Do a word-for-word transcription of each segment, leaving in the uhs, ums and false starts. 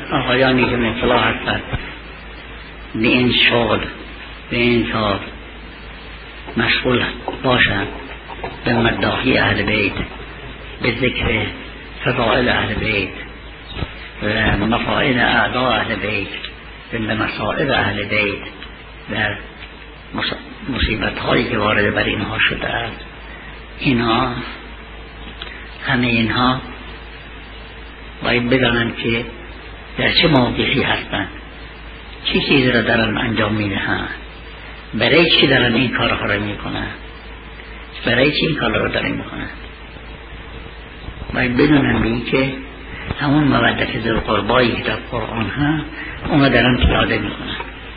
آقایانی که مثلا هستند به این شغل به این کار مشغول باشند به مداحی اهل بیت، به ذکر فضائل اهل بیت و مفاعل اعضاء اهل بیت، به مصائب اهل بیت و مصیبت هایی که وارد بر اینها شده است، اینها همه اینها باید بدانند که در چه موقعی هستند، چه چیزی را دارن انجام میدهند، برای چی دارن این کارها را میکنند، برای چی این کار را دارن میکنند. باید بدونن بین که همون مودت ذوالقربایی که در قرآن ها اونا دارن پیاده میکنند،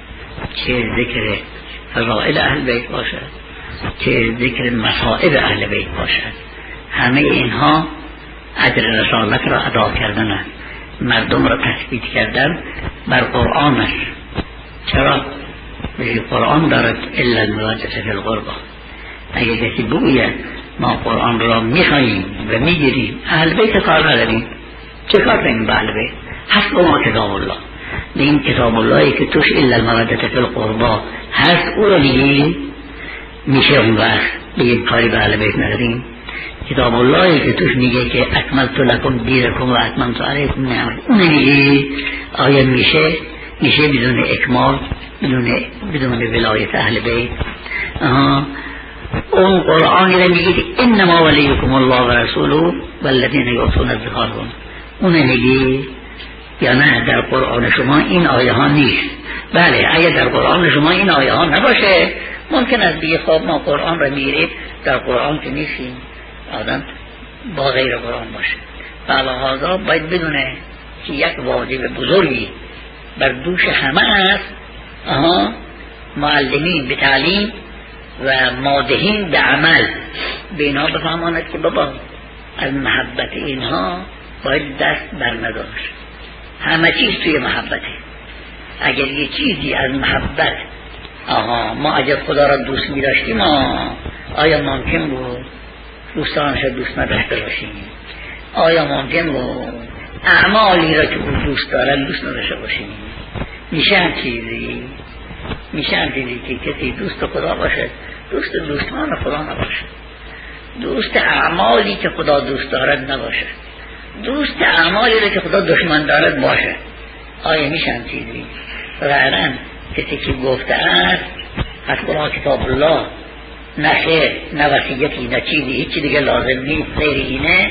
چه ذکر فضائل اهل بیت باشد چه ذکر مصائب اهل بیت باشد، همه اینها اجر رسالت را ادا کردن، مردم را تثبیت کردن بر قرآن است. چرا؟ به قرآن دارد الا المودة فی القربى. اگر کسی بگوید ما قرآن را میخواییم و میگیریم، اهل بیت کار نداریم، چه کار کنیم به اهل بیت؟ حسب ما کتاب الله، به این کتاب اللهی که توش الا المودة فی القربى هست او را میگیریم، میشه اون وقت بگیم کاری به اهل بیت نداریم. کتاب اللهی که توش میگه که اکملت لکم دینکم و اتممت علیکم نعمتی، اون میگه آیا میشه میشه بدون اکمال، بدون بدون ولایت اهل بیت؟ آها. اون قرآنی را میگه انما ولیکم الله و رسوله والذین یؤتون الزکات، اون میگه یا نه در قرآن شما این آیه ها نیست؟ بله، اگر در قرآن شما این آیه ها نباشه ممکن است بگه خب ما قرآن را میگیریم، در قرآن که نیستیم، آدم با غیر قرآن باشه. فلهذا باید بدونه که یک واجب بزرگی بر دوش همه است، آها، معلمین به تعلیم و مادهین به عمل، به اینها بفهماند که بابا از محبت اینها باید دست بر نداشت. همه چیز توی محبته. اگر یه چیزی از محبت، آها، ما اگر خدا را دوست می داشتیم، آیا ممکن بود دوستانش دوست نداشته باشیم؟ آیا ممکن بود اعمالی را که بود دوست دارن دوست نداشته باشیم؟ میشه هم چیزی میشه هم چیزی که کسی دوست خدا باشه دوست دوستان خدا نباشه، دوست اعمالی که خدا دوست دارد نباشه، دوست اعمالی را که خدا دشمن دارد باشه. آیا میشه هم چیزی؟ غیرن کسی که گفته است از قرآن کتاب الله نه خیر نه وصیتی نه چیزی هیچی دیگه لازم نیست غیر اینه،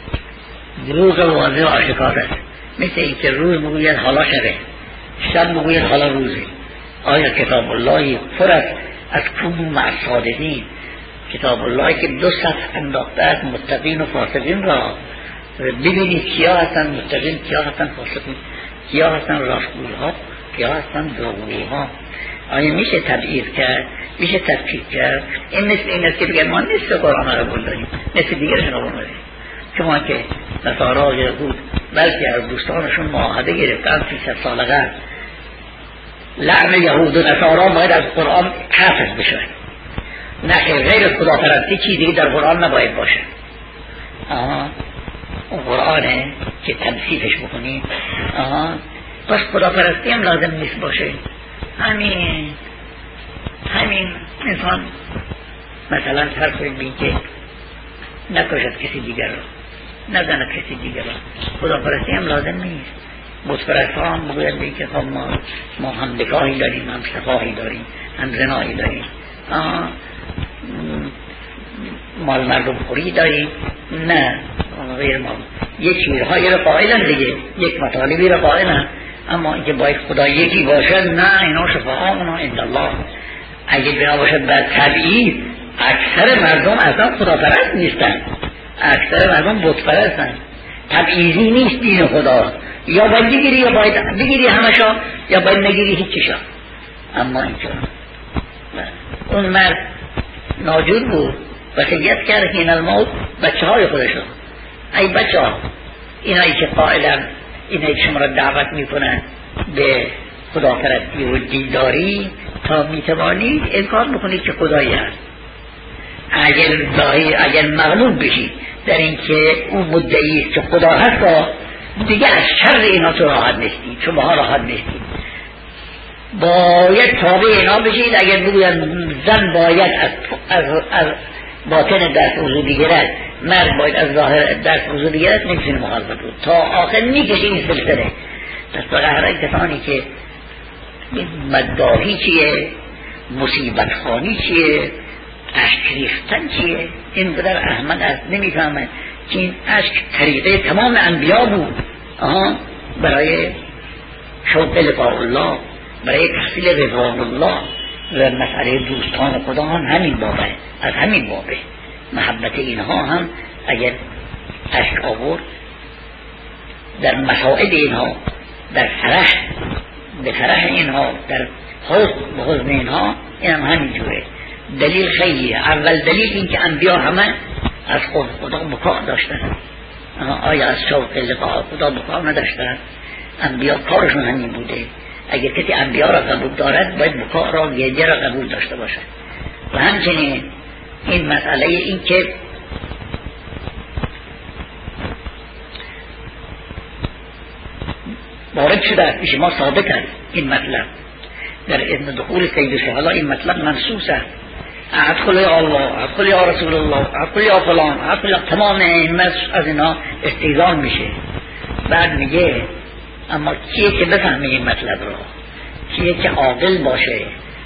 دروغ واضح و آشکار است. مثل این که روز بگوید حالا شبه، شب بگوید حالا روزه. آیا کتاب اللهی پر است از کونوا مع الصادقین، کتاب اللهی که دو صف انداخته است متقین و فاسقین را، ببینید کیا هستن متقین، کیا هستن فاسقین، کیا هستن راستگوها، کیا هستن دروغگوها. آیا میشه تبعیض کرد؟ میشه تفکیک کرد؟ این مثل این است که بگن ما نصف قرآن را برداریم نصف دیگرشون را برداریم. شما که نصارا یهود بلکه از دوستانشون معاهده گرفتن سیصد سال قبل لعن یهود و نصارا باید از قرآن حفظ بشه، نه غیر خدا پرستی چیزی در قرآن نباید باشه. آها، اون قرآنه که تمثیلش بکنیم. آها، پس خدا پرستی هم لازم نیست باشه. همین همین انسان مثلا فرض کنید بین که نکشد کسی دیگر رو، نزند کسی دیگر رو، خدا پرستی هم لازم نیست. بت پرست ها هم بگوید بین که خب ما ما هم بکاهی داریم، هم سفاهی داریم، هم زنایی داریم، آه مال مردم خوری داریم، نه غیر ما یک چیزهایی رو قائلن دیگه، یک مطالبی رو قائلن، اما اینکه باید خدا یکی باشد نه، اینا شفاعانا عند الله. اگه بنا باشد بر طبیعی اکثر مردم اصلا خدا پرست نیستن، اکثر مردم بت پرستن. تبعیضی نیست دین خدا، یا باید بگیری یا باید بگیری همشا، یا باید نگیری هیچیشا. اما اینجا اون مرد ناجور بود وصیت کرد این الموت بچه های خودشون، ای بچه ها اینایی که قائلن، اینایی که شما را دعوت میکنن به خدا پرستی و دینداری، تا میتوانید انکار بکنید که خدایی هست. اگر اگر مغلوب بشید در این که اون مدعی است که خدا هست، دیگه از شر اینا تو راحت نیستید، شما راحت نیستید، باید تابع اینا بشید. اگر بگوید زن باید از, از, از باطن درس وضو بگیرد، مرد باید از ظاهر درس وضو بگیرد، نمیتونه مخالفت بود تا آخر میکشه این سلسله. پس به قهره کسانی که مداهی چیه، مصیبت خانی چیه، اشک ریختن چیه، این قدر احمد از نمیفهمه که این اشک طریقه تمام انبیا بود. آها، برای شوق لقاء الله، برای تحصیل رضوان الله و مسئله دوستان خدا هم همین بابه، از همین بابه محبت اینها هم اگر اشک آورد در مسائل اینها، در فرح به فرح اینها، در حزن به حزن اینها، این هم همین جوره. دلیل خیلیه. اول دلیل این که انبیا همه از خود خدا بکا داشتن. آیا از شوق لقاء خدا بکا نداشتن؟ انبیا کارشون همین بوده. اگر کسی انبیا را قبول دارد باید بکا را گریه را قبول داشته باشد. و همچنین این مسئله این که وارد شده پیش ما ثابت است این مطلب در اذن دخول سید الشهدا، این مطلب منصوص است. ادخل یا الله، ادخل یا رسول الله، ادخل یا فلان، ادخل یا تمام این از اینا استیزان میشه. بعد میگه اما کیه که بفهمه این مطلب رو، کیه که عاقل باشه.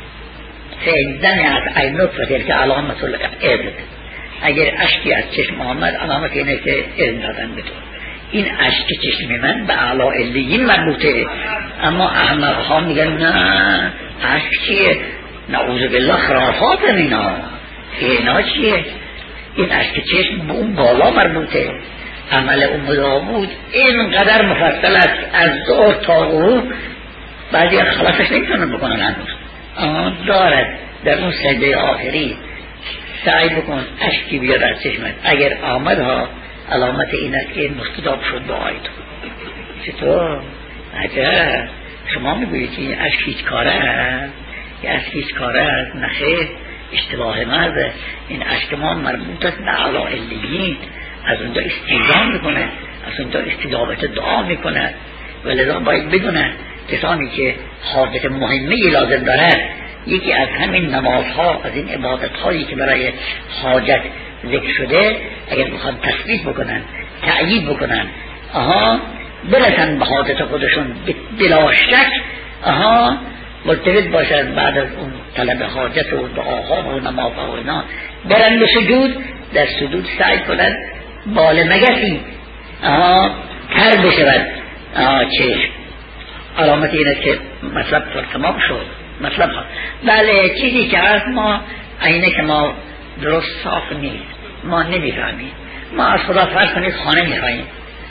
سیدن از عینوت و تلک علامت الاذن، اگر اشکی از چشم آمد علامت اینه که اذن دادن به تو. این اشک چشم من به اعلی علیین مربوطه. اما احمق ها میگن نه اشک چیه؟ نعوذ بالله خرافات اینا. اینا چیه؟ این اشک چشم به اون بالا مربوطه. عمل ام داوود اینقدر مفصل است از ظهر تا غروب، بعضی خلاصش نمیتونن بکنن هنوز. اما دارد در اون سجده آخری سعی بکن اشکی بیاد از چشمت. اگر آمد ها علامت این است که مستجاب شد دعای تو. چطور؟ عجب. شما میگویید که این اشک هیچ کاره هست؟ این اشک هیچ کاره هست؟ نخیر، اشتباه مرده. این اشک ما مربوط است به اعلی علیین، از اونجا استیزان میکنه، از اونجا استجابت دعا میکنه. ولذا باید بدونه کسانی که حاجت مهمه لازم دارد، یکی از همین نمازها، از این عبادت هایی که برای حاجت ذکر شده، اگر بخواد تثبیت بکنن، تأیید بکنن، آها برسن به حاجت خودشون بلا شک، آها مرتبط باشد بعد از اون طلب حاجت و دعاها و نمازها و اینا، برن به سجود، در سجود سعی کنن بال مگسی آها تر بشود آها چشم. علامت این است که مطلب تمام شد. مطلب ها بله چیزی که هست ما اینه که ما درست صاف نیست، ما نمیفهمیم. ما از خدا فرض کنید خانه میخواییم،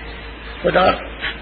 خدا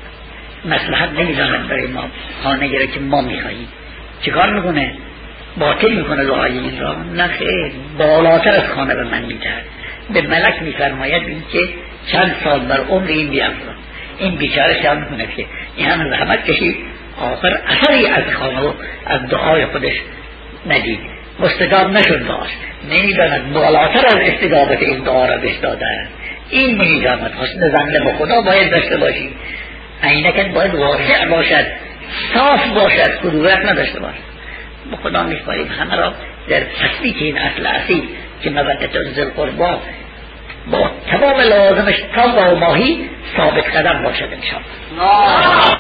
مصلحت نمیداند برای ما خانه گره که ما میخواییم. چیکار میکنه؟ باطل میکنه دعای این را؟ نه خیر، بالاتر از خانه به من میدهد. به ملک میفرماید این که چند سال بر عمر این بیافران. این بیچاره خیال میکنه که این هم زحمت کشید، آخر اثری از خانه و از دعای خودش ندید، مستجاب نشد داشت. نمیداند بالاتر از استجابت این دعا را بهش داده. این نمیداند. حسن ظن به خدا باید داشته باشی، عینکت باید واقع باشد، صاف باشد، کدورت نداشته باشد. به خدا میسپاریم همه را در تثبیت این اصل اصیل که مودت ذی القربی با تمام لازمش تا با ماهی ثابت قدم باشد انشاءالله.